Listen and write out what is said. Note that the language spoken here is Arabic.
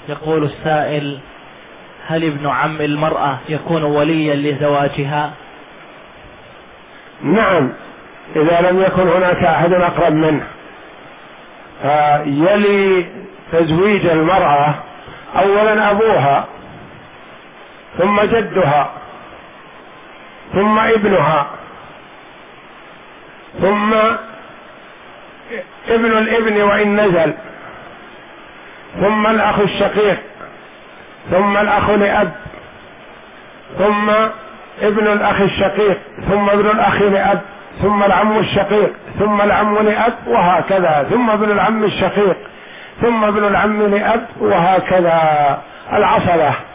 يقول السائل: هل ابن عم المرأة يكون وليا لزواجها؟ نعم، إذا لم يكن هناك أحد أقرب منه، فيلي تزويج المرأة أولا أبوها، ثم جدها، ثم ابنها، ثم ابن الابن وإن نزل، ثم الأخ الشقيق، ثم الأخ لأب، ثم ابن الأخ الشقيق، ثم ابن الأخ لأب، ثم العم الشقيق، ثم العم لأب، وهكذا، ثم ابن العم الشقيق، ثم ابن العم لأب، وهكذا العصبة.